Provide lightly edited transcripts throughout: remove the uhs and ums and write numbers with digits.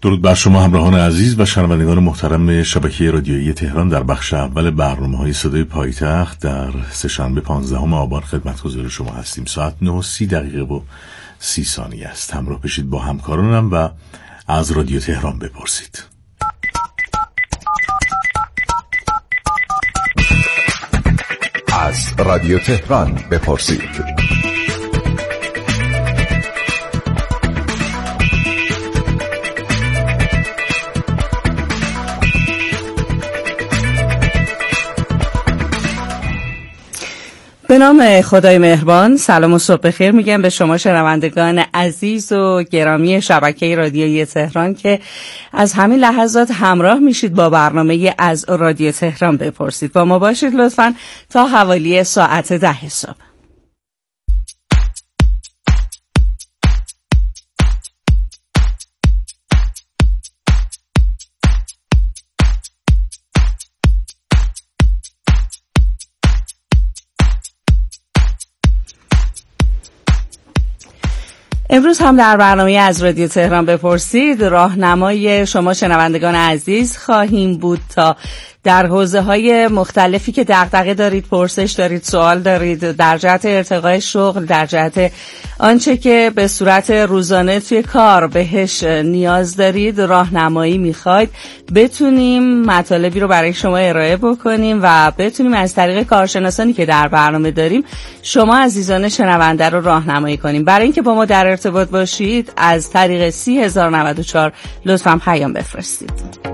درود بر شما همراهان عزیز و شنوندگان محترم شبکه رادیویی تهران. در بخش اول برنامه‌های صدای پایتخت در سه‌شنبه 15 آبان خدمتگزار شما هستیم. ساعت 9:30 و 30 ثانیه است. همراه بشید با همکارانم و از رادیو تهران بپرسید. از رادیو تهران بپرسید. به نام خدای مهربان، سلام و صبح بخیر میگم به شما شنوندگان عزیز و گرامی شبکه رادیویی تهران که از همین لحظات همراه میشید با برنامه از رادیو تهران بپرسید. با ما باشید لطفاً تا حوالی ساعت 10 صبح. امروز هم در برنامه از رادیو تهران بپرسید راهنمای شما شنوندگان عزیز خواهیم بود تا در حوزه‌های مختلفی که دغدغه دارید، پرسش دارید، سوال دارید، در جهت ارتقای شغل، در جهت آنچه که به صورت روزانه توی کار بهش نیاز دارید، راهنمایی میخواید، بتونیم مطالبی رو برای شما ارائه بکنیم و بتونیم از طریق کارشناسانی که در برنامه داریم شما عزیزان شنونده رو راهنمایی کنیم. برای اینکه با ما در ارتباط باشید از طریق 30,094 لطفاً پیام بفرستید.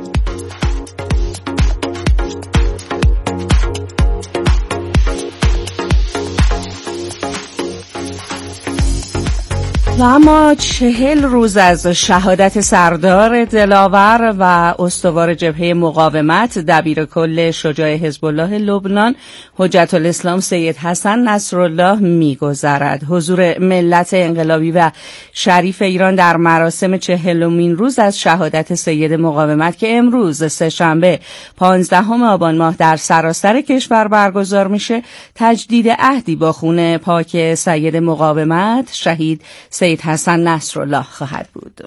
و اما 40 روز از شهادت سردار دلاور و استوار جبهه مقاومت دبیر کل شجاع حزب الله لبنان حجت الاسلام سید حسن نصرالله می‌گذرد. حضور ملت انقلابی و شریف ایران در مراسم 40مین روز از شهادت سید مقاومت که امروز سه‌شنبه 15 آبان ماه در سراسر کشور برگزار میشه، تجدید عهدی با خون پاک سید مقاومت شهید سید حسن نصرالله خواهد بود.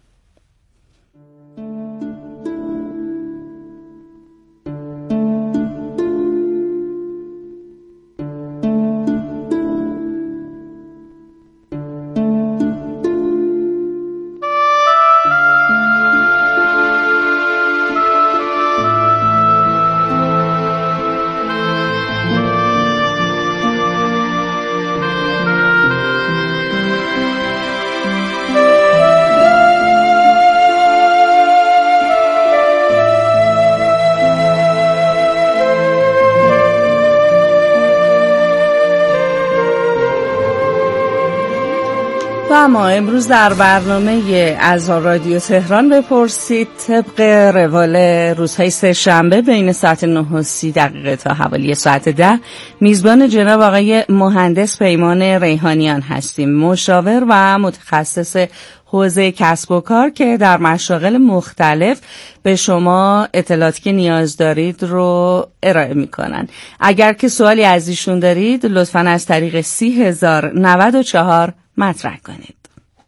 اما امروز در برنامه از رادیو تهران بپرسید طبق روال روزهای سه‌شنبه بین ساعت 9:30 تا حوالی ساعت 10 میزبان جناب آقای مهندس پیمان ریحانیان هستیم، مشاور و متخصص حوزه کسب و کار که در مشاغل مختلف به شما اطلاعاتی که نیاز دارید رو ارائه میکنن. اگر که سوالی از ایشون دارید لطفاً از طریق 30,094 مطرح کنید.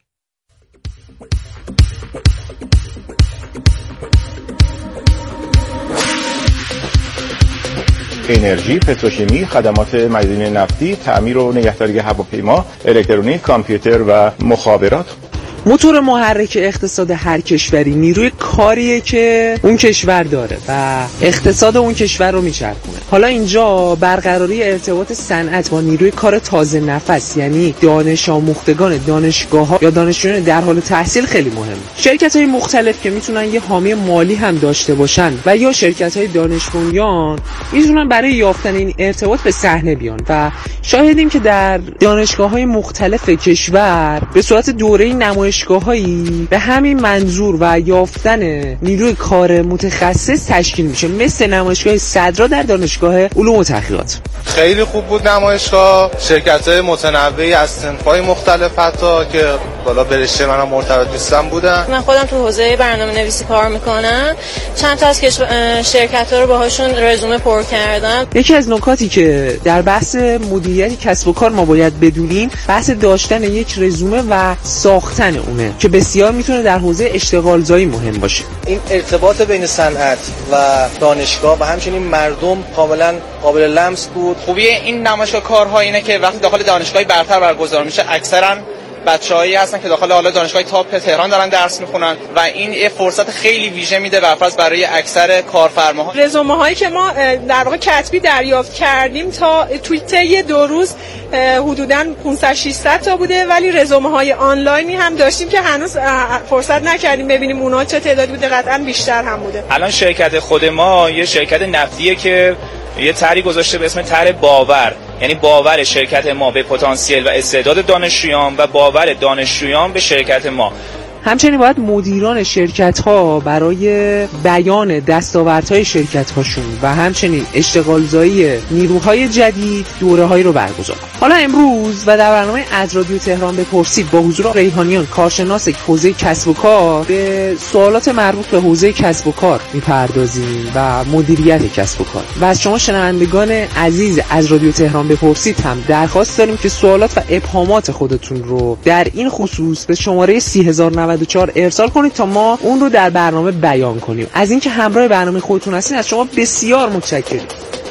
انرژی، پتروشیمی، خدمات معدنی نفتی، تعمیر و نگهداری هواپیما، الکترونیک، کامپیوتر و مخابرات. موتور محرک اقتصاد هر کشوری نیروی کاریه که اون کشور داره و اقتصاد اون کشور رو میچرخونه. حالا اینجا برقراری ارتباط صنعت با نیروی کار تازه نفس، یعنی دانش آموختگان دانشگاه‌ها یا دانشجویان در حال تحصیل خیلی مهمه. شرکت‌های مختلف که میتونن یه حامی مالی هم داشته باشن و یا شرکت‌های دانش بنیان میتونن برای یافتن این ارتباط به صحنه بیان و شاهدیم که در دانشگاه‌های مختلف کشور به صورت دوره‌ای نمایشگاه‌هایی به همین منظور و یافتن نیروی کار متخصص تشکیل میشه، مثل نمایشگاه صدرا در دانشگاه علوم و تحقیقات. خیلی خوب بود نمایشگاه، شرکت‌های متنوعی از صنف‌های مختلف حتی که بالا به رشته منم مرتبط نیستم بودن. من خودم تو حوزه برنامه‌نویسی کار میکنم. چند تا از شرکت‌ها رو باهاشون رزومه پر کردم. یکی از نکاتی که در بحث مدیریت کسب و کار ما باید بدونیم بحث داشتن یک رزومه و ساختن اونه که بسیار میتونه در حوزه اشتغالزایی مهم باشه. این ارتباط بین صنعت و دانشگاه و همچنین مردم کاملا قابل لمس بود. خوبی این نمایشگاه کارها اینه که وقتی داخل دانشگاهی برتر برگزار میشه اکثرا بچه‌هایی هستن که داخل حالا دانشگاه تاپ تهران دارن درس میخونن و این یه فرصت خیلی ویژه میده برفرض برای اکثر کارفرماها. رزومه هایی که ما در واقع کتبی دریافت کردیم تا طی 2 روز حدوداً 500-600 تا بوده، ولی رزومه های آنلاینی هم داشتیم که هنوز فرصت نکردیم ببینیم اونها چه تعدادی بوده، قطعاً بیشتر هم بوده. الان شرکت خود ما یه شرکت نفتیه که یه طرحی گذاشته به اسم طرح باور، یعنی باور شرکت ما به پتانسیل و استعداد دانشجویان و باور دانشجویان به شرکت ما. همچنین باید مدیران شرکت‌ها برای بیان دستاوردهای شرکت‌هاشون و همچنین اشتغالزایی نیروهای جدید دوره‌هایی رو برگزار کنند. حالا امروز و در برنامه از رادیو تهران بپرسید با حضور ریحانیان کارشناس حوزه کسب و کار به سوالات مربوط به حوزه کسب و کار می‌پردازیم و مدیریت کسب و کار. و از شما شنوندگان عزیز از رادیو تهران بپرسید هم درخواست داریم که سوالات و ابهامات خودتون رو در این خصوص به شماره 3094 ارسال کنید تا ما اون رو در برنامه بیان کنیم. از اینکه همراه برنامه خودتون هستین از شما بسیار متشکرم.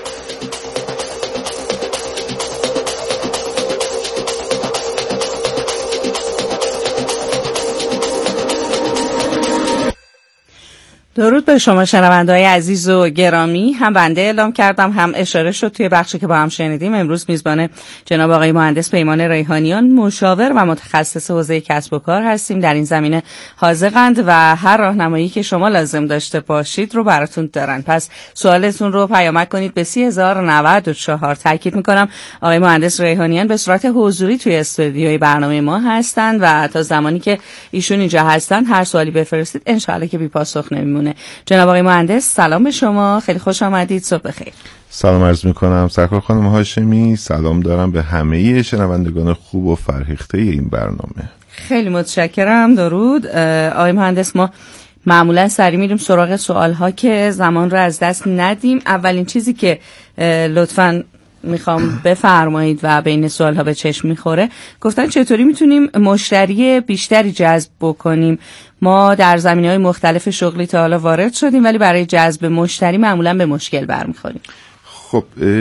درود به شما شنونده‌های عزیز و گرامی. هم بنده اعلام کردم هم اشاره شد توی بخشی که با هم شنیدیم. امروز میزبان جناب آقای مهندس پیمان ریحانیان مشاور و متخصص حوزه کسب و کار هستیم. در این زمینه حاذقند و هر راهنمایی که شما لازم داشته باشید رو براتون دارن. پس سوالتون رو پیامک کنید به 3094. تاکید میکنم آقای مهندس ریحانیان به صورت حضوری توی استودیوی برنامه ما هستن و تا زمانی که ایشون اینجا هستن هر سوالی بفرستید ان شاءالله که بی پاسخ نمیمونه. جناب آقای مهندس سلام به شما، خیلی خوش آمدید، صبح بخیر. سلام عرض میکنم سرکار خانم هاشمی، سلام دارم به همه شنوندگان خوب و فرهیخته این برنامه. خیلی متشکرم. درود آقای مهندس. ما معمولا سری میریم سراغ سوالها که زمان رو از دست ندیم. اولین چیزی که لطفاً میخوام بفرمایید و بین سوالها به چشم میخوره گفتن چطوری میتونیم مشتری بیشتری جذب بکنیم. ما در زمینه‌های مختلف شغلی تا حالا وارد شدیم ولی برای جذب مشتری معمولا به مشکل برمیخوریم. خب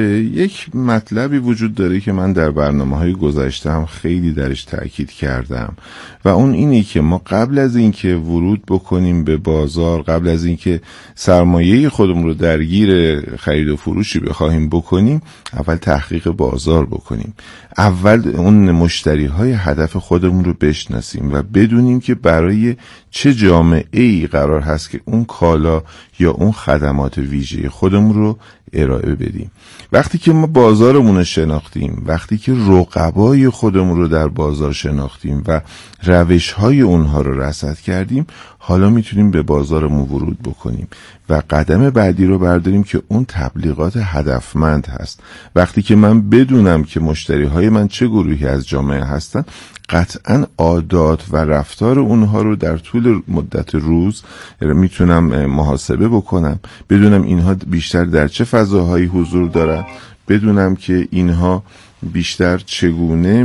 یک مطلبی وجود داره که من در برنامه‌های گذشته هم خیلی درش تأکید کردم و اون اینه که ما قبل از اینکه ورود بکنیم به بازار، قبل از اینکه سرمایه خودمون رو درگیر خرید و فروشی بخواهیم بکنیم، اول تحقیق بازار بکنیم. اول اون مشتری‌های هدف خودمون رو بشناسیم و بدونیم که برای چه جامعه‌ای قرار هست که اون کالا یا اون خدمات ویژه خودمون رو ارائه بدیم. وقتی که ما بازارمون رو شناختیم، وقتی که رقبای خودمون رو در بازار شناختیم و روش‌های اونها رو رصد کردیم، حالا میتونیم به بازارمون ورود بکنیم و قدم بعدی رو برداریم که اون تبلیغات هدفمند هست. وقتی که من بدونم که مشتری‌های من چه گروهی از جامعه هستن، قطعاً عادات و رفتار اونها رو در طول مدت روز میتونم محاسبه بکنم، بدونم اینها بیشتر در چه فضاهایی حضور دارن، بدونم که اینها بیشتر چگونه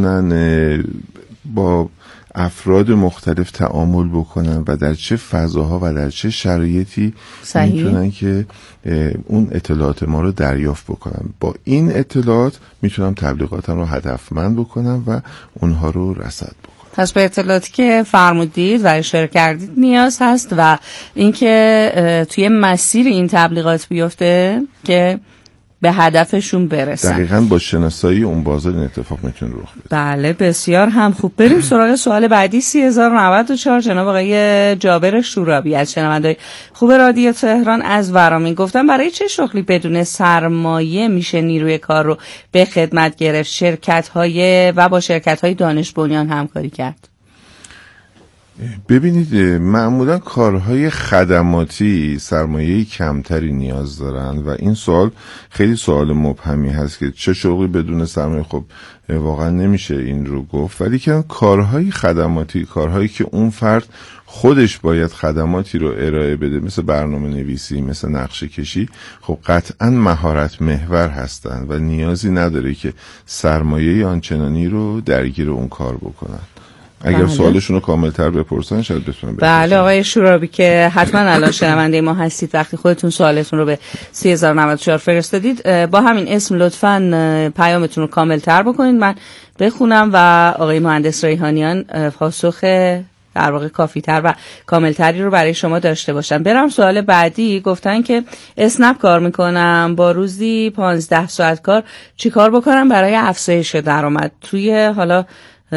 میتونن با افراد مختلف تعامل بکنن و در چه فضاها و در چه شرایطی میتونن که اون اطلاعات ما رو دریافت بکنن. با این اطلاعات میتونم تبلیغاتم رو هدفمند بکنم و اونها رو رصد بکنم. پس به اطلاعاتی که فرمودید و اشاره کردید نیاز هست و اینکه توی مسیر این تبلیغات بیفته که به هدفشون برسن. دقیقاً با شناسایی اون بازار این اتفاق میتونه رخ بده. بله بسیار هم خوب. بریم سراغ سوال بعدی. 3094 جناب آقای جابر شورابی از شنونده‌های خوب رادیو تهران از ورامین گفتن برای چه شغلی بدون سرمایه میشه نیروی کار رو به خدمت گرفت، شرکت‌های و با شرکت‌های دانش بنیان همکاری کرد؟ ببینید معمولا کارهای خدماتی سرمایه کمتری نیاز دارن و این سوال خیلی سوال مبهمی هست که چه شغلی بدون سرمایه. خب واقعا نمیشه این رو گفت، ولی که کارهای خدماتی، کارهایی که اون فرد خودش باید خدماتی رو ارائه بده، مثل برنامه نویسی، مثل نقشه کشی، خب قطعا مهارت محور هستن و نیازی نداره که سرمایه آنچنانی رو درگیر اون کار بکنن. اگر سوالشون رو کاملتر بپرسن شاید بتونن. بله آقای شورابی که حتما الان شنونده ما هستید، وقتی خودتون سوالتون رو به 3094 فرستادید با همین اسم لطفاً پیامتون رو کاملتر بکنید، من بخونم و آقای مهندس ریحانیان پاسخ در واقع کافی‌تر و کاملتری رو برای شما داشته باشن. برم سوال بعدی. گفتن که اسنپ کار میکنم، با روزی 15 ساعت کار چی کار بکنم برای افزایش درآمد توی حالا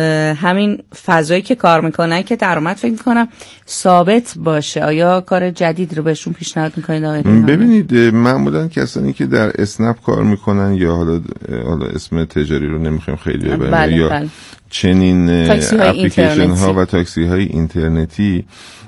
همین فضایی که کار میکنن که درآمد فکر میکنم ثابت باشه؟ آیا کار جدید رو بهشون پیشنهاد میکنید آقای ریحانی؟ ببینید معمولا کسانی که در اسنپ کار میکنن یا حالا اسم تجاری رو نمیخوایم خیلی ببریم یا چنین اپلیکیشن ها و تاکسی های اینترنتی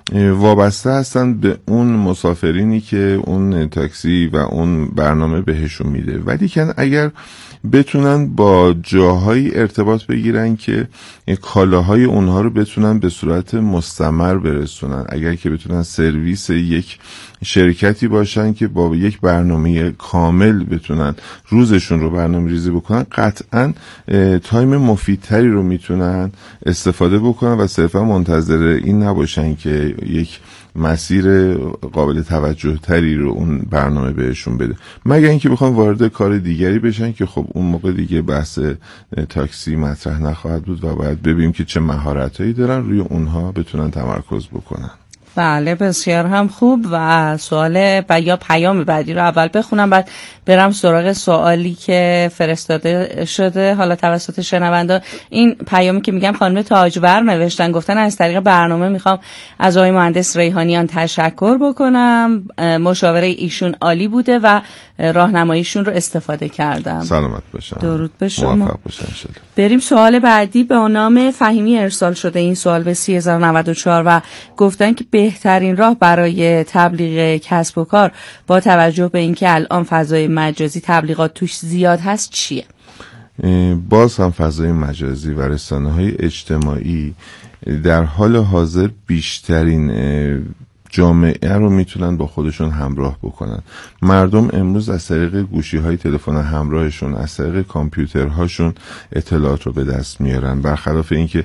وابسته هستن به اون مسافرینی که اون تاکسی و اون برنامه بهشون میده، ولی که اگر بتونن با جاهایی ارتباط بگیرن که کالاهای اونها رو بتونن به صورت مستمر برسونن، اگر که بتونن سرویس یک شرکتی باشن که با یک برنامه کامل بتونن روزشون رو برنامه ریزی بکنن، قطعا تایم مفیدتری رو میتونن استفاده بکنن و صرفا منتظر این نباشن که یک مسیر قابل توجه تری رو اون برنامه بهشون بده، مگر اینکه بخوام وارد کار دیگری بشن که خب اون موقع دیگه بحث تاکسی مطرح نخواهد بود و باید ببینیم که چه مهارتایی دارن روی اونها بتونن تمرکز بکنن. بله بسیار هم خوب. و سوال یا پیام بعدی رو اول بخونم، بعد برم سراغ سوالی که فرستاده شده حالا توسط شنونده. این پیامی که میگم خانم تاجور نوشتن، گفتن از طریق برنامه میخوام از آقای مهندس ریحانیان تشکر بکنم، مشاوره ایشون عالی بوده و راهنماییشون رو استفاده کردم. سلامت باشن. درود به شما. موفق باشن. بریم سوال بعدی. به نام فهیمی ارسال شده این سوال به 3094 و گفتن که بهترین راه برای تبلیغ کسب و کار با توجه به اینکه الان فضای مجازی تبلیغات توش زیاد هست چیه؟ باز هم فضای مجازی و رسانه‌های اجتماعی در حال حاضر بیشترین جامعه رو میتونن با خودشون همراه بکنن. مردم امروز از طریق گوشی‌های تلفن همراهشون، از طریق کامپیوترهاشون اطلاعات رو به دست میارن، برخلاف اینکه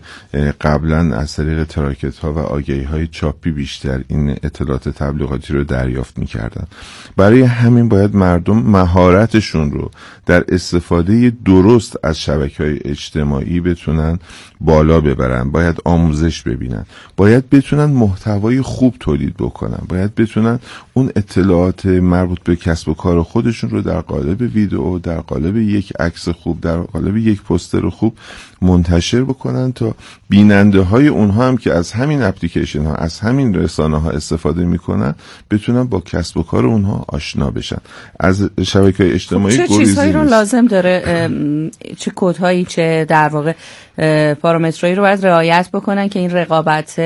قبلا از طریق تراکت‌ها و آگهی‌های چاپی بیشتر این اطلاعات تبلیغاتی رو دریافت میکردن. برای همین باید مردم مهارتشون رو در استفاده درست از شبکه‌های اجتماعی بتونن بالا ببرن، باید آموزش ببینن، باید بتونن محتوای خوب تولید بکنن، باید بتونن اون اطلاعات مربوط به کسب و کار خودشون رو در قالب ویدئو، در قالب یک عکس خوب، در قالب یک پوستر خوب منتشر بکنن تا بیننده های اونها هم که از همین اپلیکیشن ها، از همین رسانه ها استفاده میکنن بتونن با کسب و کار اونها آشنا بشن. از شبکه‌های اجتماعی چه چیزهایی رو لازم داره، چه کدهایی، چه در واقع پارامترهایی رو باید رعایت بکنن که این رقابت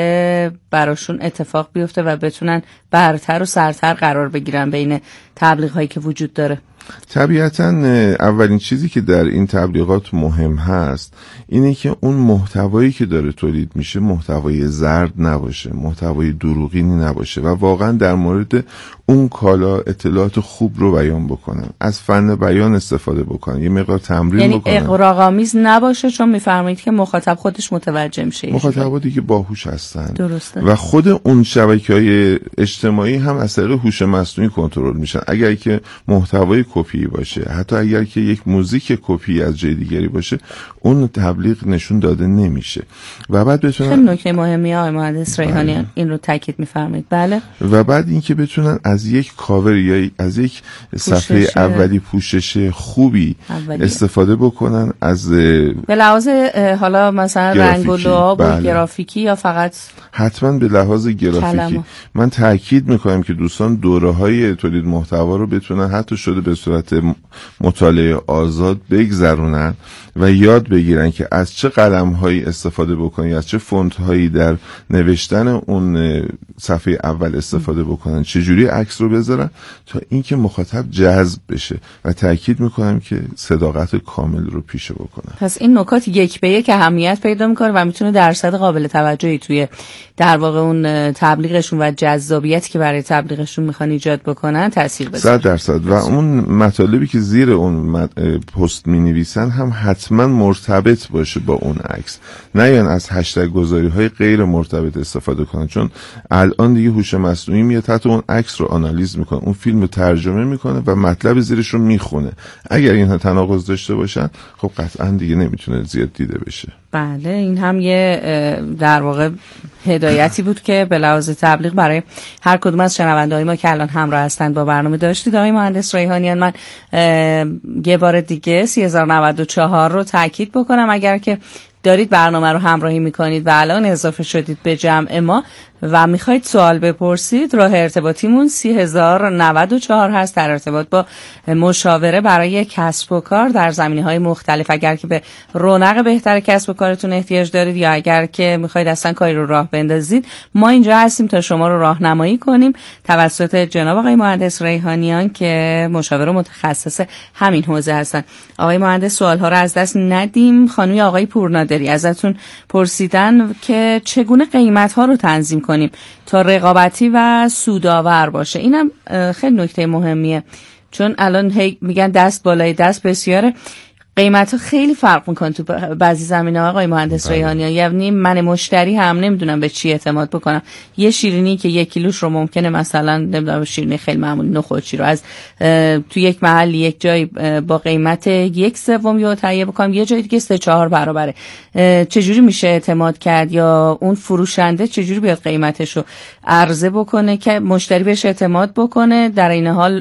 براشون اتفاق بیفته و بتونن برتر و سرتر قرار بگیرن بین تبلیغ هایی که وجود داره؟ طبیعتاً اولین چیزی که در این تبلیغات مهم هست اینه که اون محتوایی که داره تولید میشه محتوای زرد نباشه، محتوای دروغینی نباشه و واقعاً در مورد اون کالا اطلاعات خوب رو بیان بکنن، از فن بیان استفاده بکنن، یه مقدار تمرین بکنن. یعنی اغراق‌آمیز نباشه، چون میفرمایید که مخاطب خودش متوجه میشه. مخاطبا دیگه باهوش هستن. درسته. و خود اون شبکه‌های اجتماعی هم از طریق هوش مصنوعی کنترل میشن. اگر که محتوای کپی باشه، حتی اگر که یک موزیک کپی از جای دیگری باشه، اون تبلیغ نشون داده نمیشه. و بعد بتونن، خیلی نکته مهمی آقای مهندس ریحانیان این رو تاکید میفرمایید. بله. و بعد اینکه بتونن از یک کاور یا از یک صفحه اولی پوشش خوبی استفاده بکنن، از به لحاظ حالا مثلا رنگ و لعاب و گرافیکی یا فقط حتما به لحاظ گرافیکی. من تاکید میکنم که دوستان دوره‌های تولید محتوا رو بتونن حتی شده به صورت مطالعه آزاد بگذرونن و یاد بگیرن که از چه قلم‌هایی استفاده بکنن، از چه فونت‌هایی در نوشتن اون صفحه اول استفاده بکنن، چجوری عکس رو بذارن تا اینکه مخاطب جذب بشه و تاکید میکنم که صداقت کامل رو پیشه بکنن. پس این نکات یک به یک اهمیت پیدا میکنه و میتونه درصد قابل توجهی توی در واقع اون تبلیغشون و جذابیتی که برای تبلیغشون میخوان ایجاد بکنن تاثیر بذاره. 100% و اون مطالبی که زیر اون پست مینویسن هم حتما مرتبط باشه با اون عکس، نه یعنی از هشتگ گذاری های غیر مرتبط استفاده کنن، چون الان دیگه هوش مصنوعی میاد تحت اون عکس رو آنالیز میکنه، اون فیلم رو ترجمه میکنه و مطلب زیرش رو میخونه. اگر اینها تناقض داشته باشن خب قطعا دیگه نمیتونه زیاد دیده بشه. بله، این هم یه در واقع هدایتی بود که به لحاظ تبلیغ برای هر کدوم از شنونده‌های ما که الان همراه هستند با برنامه داشتید. آقای مهندس ریحانیان، من یه بار دیگه 3094 رو تاکید بکنم اگر که دارید برنامه رو همراهی میکنید و الان اضافه شدید به جمع ما و میخواید سوال بپرسید، راه ارتباطیمون 3094 هست در ارتباط با مشاوره برای کسب و کار در زمینه‌های مختلف. اگر که به رونق بهتر کسب و کارتون احتیاج دارید یا اگر که میخواید اصلا کاری رو راه بندازید، ما اینجا هستیم تا شما رو راهنمایی کنیم توسط جناب آقای مهندس ریحانیان که مشاور متخصص همین حوزه هستن. آقای مهندس، سوال‌ها رو از دست ندیم. خانم آقای پورنادری ازتون پرسیدن که چگونه قیمت‌ها رو تنظیم کنیم تا رقابتی و سودآور باشه. اینم خیلی نکته مهمیه، چون الان هی میگن دست بالای دست بسیاره. قیمت ها خیلی فرق میکنه تو بعضی زمینه ها آقای مهندس ریحانیان. یعنی من مشتری هم نمیدونم به چی اعتماد بکنم. یه شیرینی که 1 کیلوش رو ممکنه مثلا نمیدونم شیرینی خیلی معمولی نخودچی رو از تو یک محل یک جای با قیمت 1/3 یا تهیه بکنم، یه جای دیگه 3-4 برابره. چجوری میشه اعتماد کرد؟ یا اون فروشنده چجوری بیاد قیمتش رو عرضه بکنه که مشتری بهش اعتماد بکنه، در این حال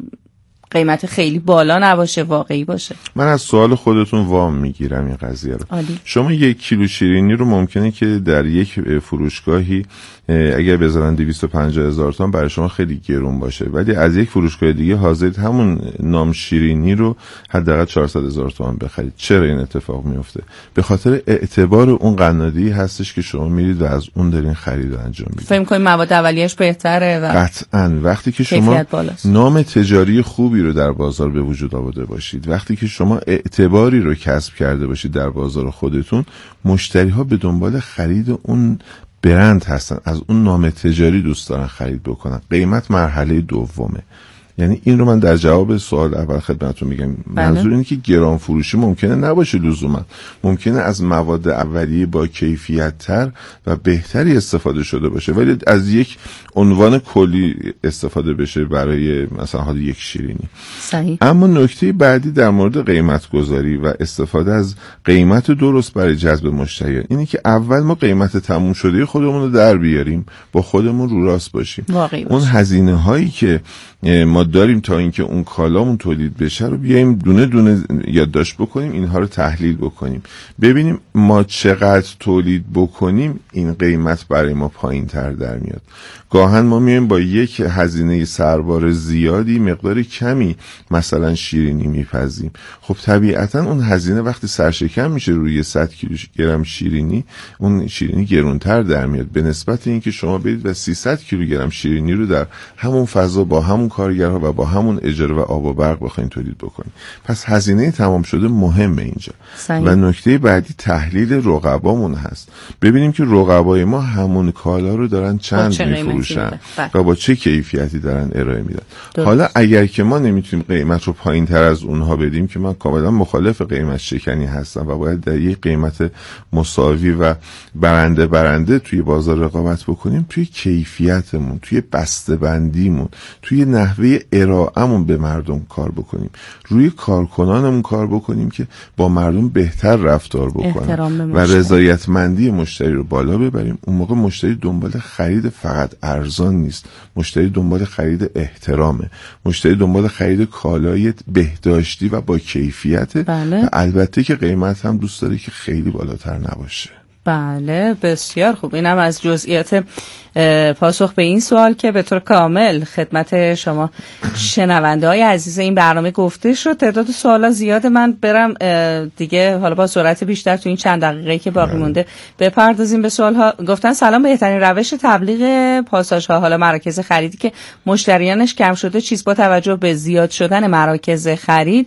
قیمت خیلی بالا نباشه، واقعی باشه؟ من از سوال خودتون وام میگیرم این قضیه رو. شما 1 کیلو شیرینی رو ممکنه که در یک فروشگاهی اگر بذارن 250,000 تومان برای شما خیلی گرون باشه، ولی از یک فروشگاه دیگه حاضرید همون نام شیرینی رو حداقل 400,000 تومان بخرید. چرا این اتفاق میفته؟ به خاطر اعتبار اون قنادی هستش که شما میرید و از اون دارین خرید و انجام میدید. فکر می‌کنید مواد اولیه‌اش بهتره و قطعاً وقتی که شما نام تجاری خوبی رو در بازار به وجود آورده باشید، وقتی که شما اعتباری رو کسب کرده باشید در بازار خودتون، مشتری‌ها به دنبال خرید اون برند هستن، از اون نام تجاری دوست دارن خرید بکنن. قیمت مرحله دومه. یعنی این رو من در جواب سوال اول خدمتتون میگم. منظور اینه که گران فروشی ممکنه نباشه لزوما، ممکنه از مواد اولیه با کیفیت تر و بهتری استفاده شده باشه، ولی از یک عنوان کلی استفاده بشه برای مثلا حالا یک شیرینی. صحیح. اما نکته بعدی در مورد قیمت گذاری و استفاده از قیمت درست برای جذب مشتریان اینه که اول ما قیمت تموم شده خودمون رو در بیاریم، با خودمون رو راست باشیم. اون هزینه هایی که ما داریم تا اینکه اون کالامون تولید بشه رو بیایم دونه دونه یادداشت بکنیم، اینها رو تحلیل بکنیم، ببینیم ما چقدر تولید بکنیم این قیمت برای ما پایین تر در میاد. گاهن ما میایم با یک هزینه سربار زیادی مقدار کمی مثلا شیرینی میپزیم. خب طبیعتا اون هزینه وقتی سرشکم میشه روی 100 کیلوگرم شیرینی، اون شیرینی گرونتر در میاد به نسبت اینکه شما برید و 300 کیلوگرم شیرینی رو در همون فضا با همون کارگرها و با همون اجاره و آب و برق بخواید تولید بکنید. پس هزینه تمام شده مهمه اینجا. صحیح. و نکته بعدی تحلیل رقبامون هست. ببینیم که رقبای ما همون کالا رو دارن چند میفروشن و با چه کیفیتی دارن ارائه میدن. حالا اگر که ما نمیتونیم قیمت رو پایین تر از اونها بدیم، که من کاملا مخالف قیمت شکنی هستم و باید در یک قیمت مساوی و برنده توی بازار رقابت بکنیم، توی کیفیتمون، توی بسته‌بندیمون، توی نحوه ارائه‌مون به مردم کار بکنیم، روی کارکنانمون کار بکنیم که با مردم بهتر رفتار بکنن و رضایتمندی مشتری رو بالا ببریم. اون موقع مشتری دنبال خرید فقط ارزان نیست، مشتری دنبال خرید احترامه، مشتری دنبال خرید کالای بهداشتی و با کیفیت. بله. و البته که قیمت هم دوست داره که خیلی بالاتر نباشه. بله بسیار خوب. اینم از جزئیات پاسخ به این سوال که به طور کامل خدمت شما شنونده های عزیز این برنامه گفته شد. تعداد سوالا زیاده، من برم دیگه حالا با سرعت بیشتر تو این چند دقیقه‌ای که باقی مونده بپردازیم به سوال‌ها. گفتن سلام، بهترین روش تبلیغ پاساژها، حالا مراکز خریدی که مشتریانش کم شده چیز با توجه به زیاد شدن مراکز خرید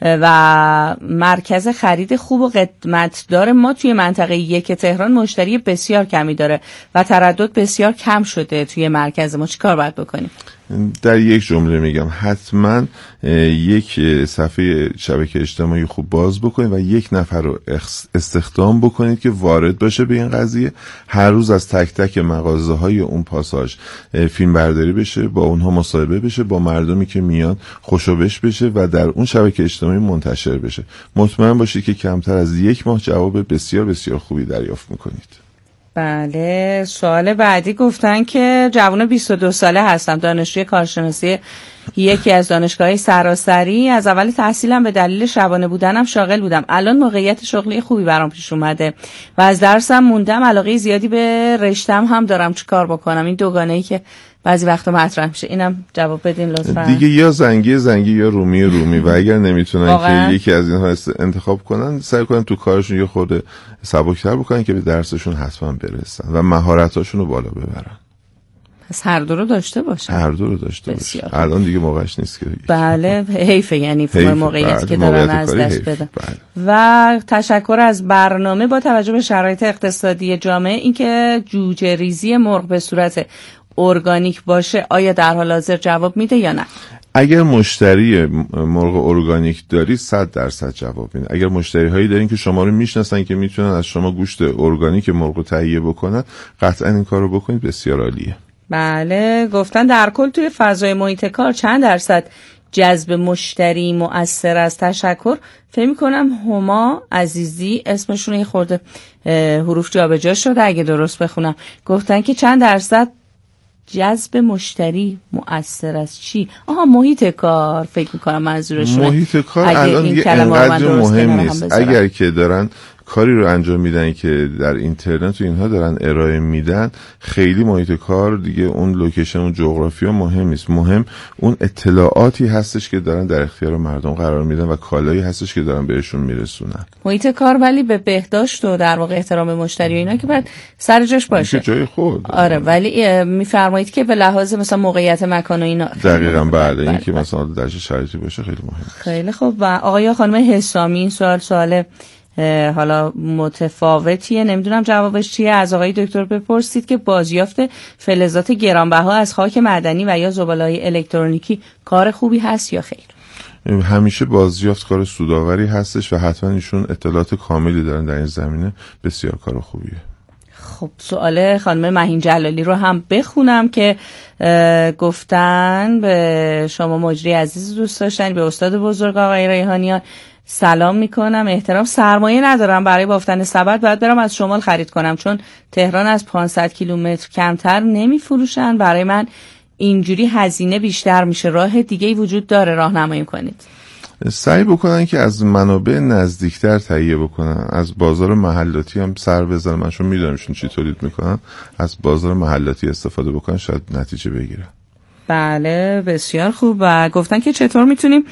و مرکز خرید خوب و قدمتدار ما توی منطقه 1 تهران مشتری بسیار کمی داره و تردد بسیار کم شده توی مرکز ما، چی کار باید بکنیم؟ در یک جمله میگم حتما یک صفحه شبکه اجتماعی خوب باز بکنید و یک نفر رو استخدام بکنید که وارد باشه به این قضیه. هر روز از تک تک مغازه های اون پاساژ فیلم برداری بشه، با اونها مصاحبه بشه، با مردمی که میان خوشوبش بشه و در اون شبکه اجتماعی منتشر بشه. مطمئن باشید که کمتر از 1 ماه جواب بسیار بسیار خوبی دریافت میکنید. بله، سوال بعدی گفتن که جوان 22 ساله هستم، دانشجوی کارشناسی یکی از دانشگاه‌های سراسری. از اول تحصیلم به دلیل شبانه بودنم شاغل بودم. الان موقعیت شغلی خوبی برام پیش اومده و از درسم موندم. علاقه زیادی به رشتم هم دارم. چی کار بکنم؟ این دوگانه‌ای که بعضی وقتا مطرح میشه، اینم جواب بدین لطفا. دیگه یا زنگی یا رومی و اگر نمیتونن که یکی از اینها انتخاب کنن، سعی کنن تو کارشون یه خورده سبک‌تر بکنن که به درسشون حتما برسن و مهارتاشون رو بالا ببرن. پس هر دو رو داشته باشن. هر دو رو داشته باشن. الان دیگه موقعش نیست که بله، حیفه، یعنی موقعیتی که دارن از دست بدن. و تشکر از برنامه. با توجه به شرایط اقتصادی جامعه، اینکه جوجه ریزی مرغ به صورت ارگانیک باشه آیا در حال حاضر جواب میده یا نه؟ اگر مشتری مرغ ارگانیک داری 100% جواب میده. اگر مشتری هایی دارین که شما رو میشناسن که میتونن از شما گوشت ارگانیک مرغ رو تهیه بکنن، قطعا این کار رو بکنید، بسیار عالیه. بله، گفتن در کل توی فضای محیط کار چند درصد جذب مشتری مؤثر است؟ تشکر. فکر می‌کنم هما عزیزی اسمشون یه خورده حروف جابجا شده اگه درست بخونم. گفتن که چند درصد جذب مشتری مؤثر است. چی؟ محیط کار فکر می‌کنم منظورشونه. محیط کار الان دیگه انقدر مهم نیست. اگر که دارن کاری رو انجام میدن که در اینترنت و اینها دارن ارائه میدن، خیلی محیط کار دیگه اون لوکیشن و جغرافیا مهم نیست. مهم اون اطلاعاتی هستش که دارن در اختیار مردم قرار میدن و کالایی هستش که دارن بهشون میرسونن. محیط کار ولی به بهداشت و در واقع احترام مشتری و اینا که باید سر جاش باشه. جای خود. آره، ولی میفرمایید که به لحاظ مثلا موقعیت مکان و اینا. دقیقاً بله. این که مثلا در شرایطی باشه خیلی مهمه. خیلی خوب. و آقای خانم حسامی این سوال حالا متفاوتیه، نمیدونم جوابش چیه. از آقای دکتر بپرسید که بازیافت فلزات گرانبها از خاک معدنی و یا زباله‌های الکترونیکی کار خوبی هست یا خیر؟ همیشه بازیافت کار سودآوری هستش و حتما ایشون اطلاعات کاملی دارن در این زمینه. بسیار کار خوبیه. خب سوال خانم مهین جلالی رو هم بخونم که گفتن به شما مجری عزیز دوست داشتن، به استاد بزرگ آقای ریحانیان سلام میکنم، احترام. سرمایه ندارم برای بافتن سبد، باید برم از شمال خرید کنم چون تهران از 500 کیلومتر کمتر نمیفروشن. برای من اینجوری هزینه بیشتر میشه. راه دیگه‌ای وجود داره راهنمایی کنید؟ سعی بکنن که از منابع نزدیکتر تهیه بکنن، از بازار محلاتی هم سر بزنن. من چون میدونمشون چی تولید میکنن، از بازار محلاتی استفاده بکنن، شاید نتیجه بگیرن. بله بسیار خوب. و گفتن که چطور میتونیم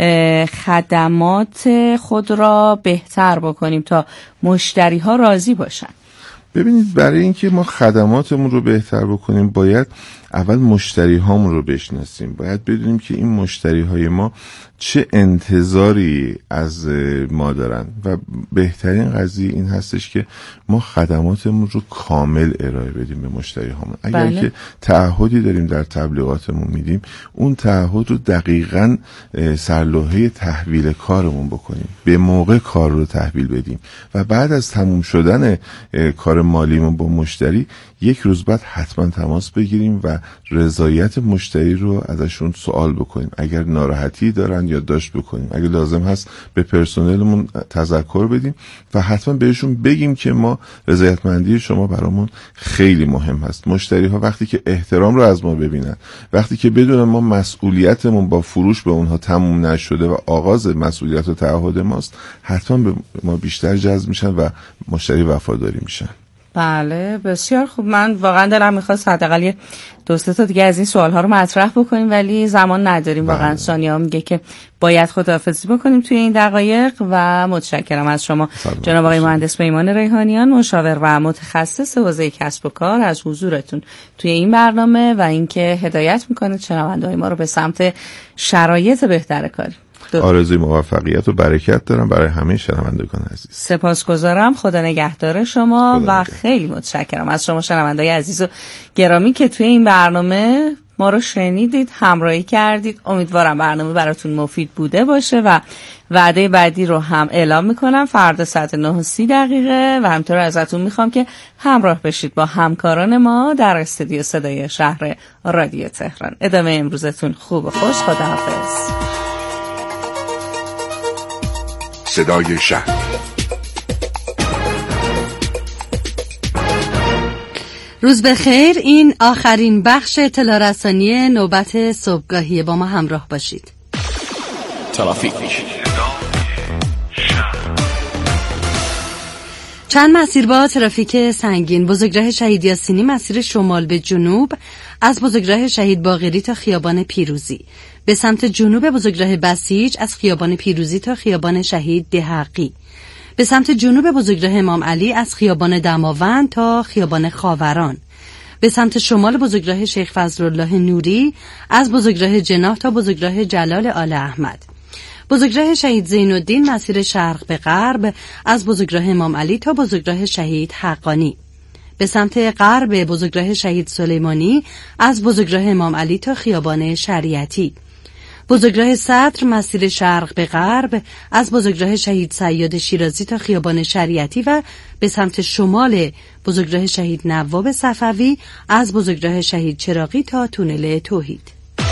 خدمات خود را بهتر بکنیم تا مشتری ها راضی باشن؟ ببینید، برای اینکه ما خدماتمون رو بهتر بکنیم باید اول مشتری هامون رو بشناسیم. باید بدونیم که این مشتری های ما چه انتظاری از ما دارن و بهترین قضیه این هستش که ما خدماتمون رو کامل ارائه بدیم به مشتری هامون. اگر که تعهدی داریم در تبلیغاتمون میدیم، اون تعهد رو دقیقاً سرلوحه تحویل کارمون بکنیم، به موقع کار رو تحویل بدیم و بعد از تموم شدن کار مالیمون با مشتری 1 روز بعد حتما تماس بگیریم و و رضایت مشتری رو ازشون سوال بکنیم. اگر ناراحتی دارن یادداشت بکنیم، اگر لازم هست به پرسنلمون تذکر بدیم و حتما بهشون بگیم که ما رضایتمندی شما برامون خیلی مهم هست. مشتری ها وقتی که احترام رو از ما ببینن، وقتی که بدونن ما مسئولیتمون با فروش به اونها تموم نشده و آغاز مسئولیت و تعهد ماست، حتما به ما بیشتر جذب میشن و مشتری وفاداری میشن. بله بسیار خوب. من واقعا دلم میخواست حداقل یه 2-3 تا دیگه از این سوال‌ها رو مطرح بکنیم ولی زمان نداریم. واقعا سانیا میگه که باید خداحافظی بکنیم توی این دقایق و متشکرم از شما جناب آقای مهندس پیمان ریحانیان، مشاور و متخصص حوزه کسب و کار، از حضورتون توی این برنامه و اینکه هدایت میکنید شنونده‌های ما رو به سمت شرایط بهتر کاری. آرزوی موفقیت و برکت دارم برای همه شنوندگان عزیز. سپاسگزارم. خدا نگهدار شما و خیلی متشکرم از شما شنوندگان عزیز و گرامی که توی این برنامه ما رو شنیدید، همراهی کردید. امیدوارم برنامه براتون مفید بوده باشه و وعده بعدی رو هم اعلام میکنم فردا ساعت 9:30 و همینطور ازتون میخوام که همراه بشید با همکاران ما در استودیو صدای شهر رادیو تهران. ادامه امروزتون خوب و خوش. خداحافظ. صدای شهر. روز بخیر. این آخرین بخش اطلاع رسانی نوبت صبحگاهی. با ما همراه باشید. ترافیک. چند مسیر با ترافیک سنگین: بزرگراه شهید یاسینی مسیر شمال به جنوب از بزرگراه شهید باقری تا خیابان پیروزی، به سمت جنوب بزرگراه بسیج از خیابان پیروزی تا خیابان شهید دهقی، به سمت جنوب بزرگراه امام علی از خیابان دماوند تا خیابان خاوران، به سمت شمال بزرگراه شیخ فضلالله نوری از بزرگراه جناح تا بزرگراه جلال آل احمد، بزرگراه شهید زین‌الدین مسیر شرق به غرب از بزرگراه امام علی تا بزرگراه شهید حقانی، به سمت غرب بزرگراه شهید سلیمانی از بزرگراه امام علی تا خیابان شریعتی، بزرگراه صدر مسیر شرق به غرب از بزرگراه شهید سیاد شیرازی تا خیابان شریعتی و به سمت شمال بزرگراه شهید نواب صفوی از بزرگراه شهید چراغی تا تونل توحید.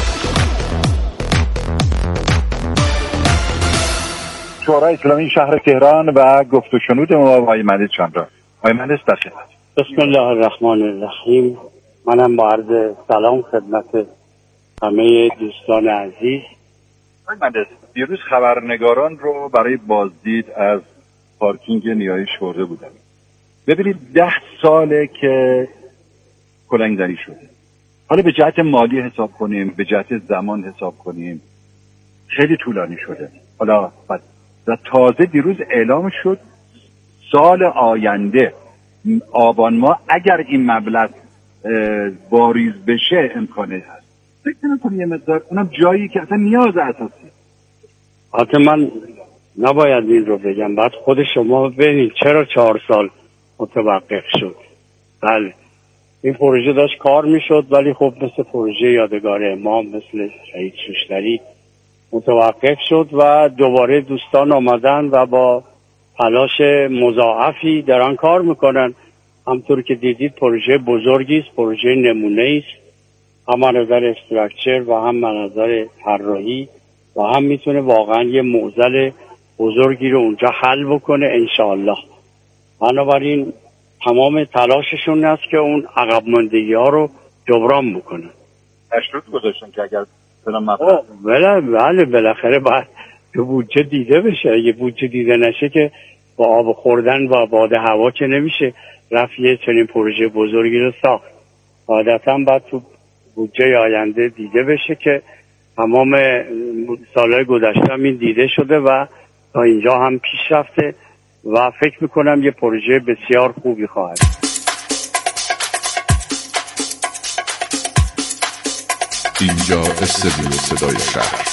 شورای اسلامی شهر تهران و گفت و شنود ما با آقای مهندس چندان. آقای مهندس در خدمت. بسم الله الرحمن الرحیم. منم با عرض سلام خدمت همه دوستان عزیز. آقای مهندس، دیروز خبرنگاران رو برای بازدید از پارکینگ نیایش برده بودن. ببینید 10 ساله که کلنگ‌زنی شده. حالا به جهت مالی حساب کنیم، به جهت زمان حساب کنیم، خیلی طولانی شده. حالا و تازه دیروز اعلام شد سال آینده آبان ماه اگر این مبلغ واریز بشه امکانه هست. فکر نمی‌کنم یه مقدار اونم جایی که اصلا نیاز اساسی. البته من نباید این رو بگم، بعد خود شما ببینید چرا 4 سال متوقف شد. بله این پروژه داشت کار میشد ولی خب مثل پروژه یادگار امام، مثل شهید شوشتری متوقف شد و دوباره دوستان آمدن و با تلاش مضاعفی دارن کار میکنن. همطور که دیدید پروژه بزرگی است، پروژه نمونه است، هم از نظر استراکچر و هم از نظر طراحی و هم میتونه واقعا یه معضل بزرگی رو اونجا حل بکنه انشاءالله. بنابراین تمام تلاششون است که اون عقب ماندگی ها رو جبران بکنن. تشروط گذاشتن که اگر بله بالاخره باید تو بودجه دیده بشه. اگه بودجه دیده نشه که با آب خوردن و باد هوا که نمیشه رفت یه چنین پروژه بزرگی رو ساخت. عادتا باید تو بودجه آینده دیده بشه که تمام سالهای گذشته هم این دیده شده و تا اینجا هم پیش رفته و فکر میکنم یه پروژه بسیار خوبی خواهد. اینجا استودیو صدای شهر.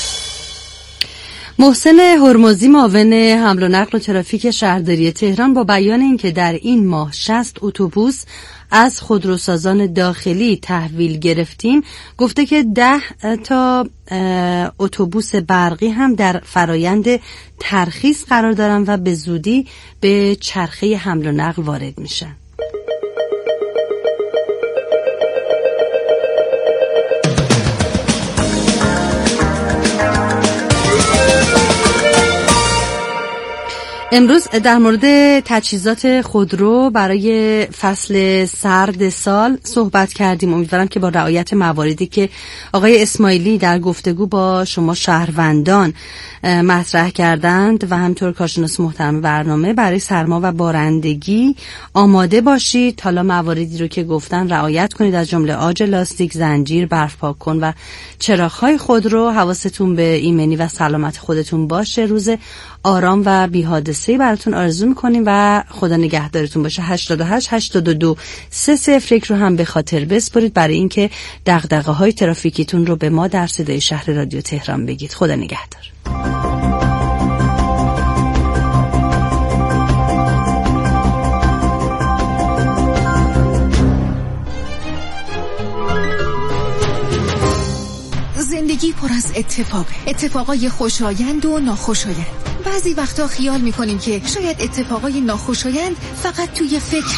محسن هرمزی معاون حمل و نقل و ترافیک شهرداری تهران با بیان اینکه در این ماه 60 اتوبوس از خودروسازان داخلی تحویل گرفتیم، گفته که 10 تا اتوبوس برقی هم در فرایند ترخیص قرار دارن و به زودی به چرخه حمل و نقل وارد میشن. امروز در مورد تجهیزات خودرو برای فصل سرد سال صحبت کردیم. امیدوارم که با رعایت مواردی که آقای اسماعیلی در گفتگو با شما شهروندان مطرح کردند و همطور کارشناس محترم برنامه برای سرما و بارندگی آماده باشید. حالا مواردی رو که گفتن رعایت کنید، از جمله آج لاستیک، زنجیر، برف پاک کن و چراغ‌های خودرو. حواستون به ایمنی و سلامت خودتون باشه. روز آرام و بی حادثه‌ای براتون آرزو می‌کنیم و خدا نگهدارتون باشه. 88 82 301 رو هم به خاطر بسپرید برای اینکه دغدغه‌های ترافیکیتون رو به ما در صدای شهر رادیو تهران بگید. خدا نگهدار. زندگی پر از اتفاقای خوشایند و ناخوشایند. بعضی وقتا خیال میکنیم که شاید اتفاقای ناخوشایند فقط توی فکر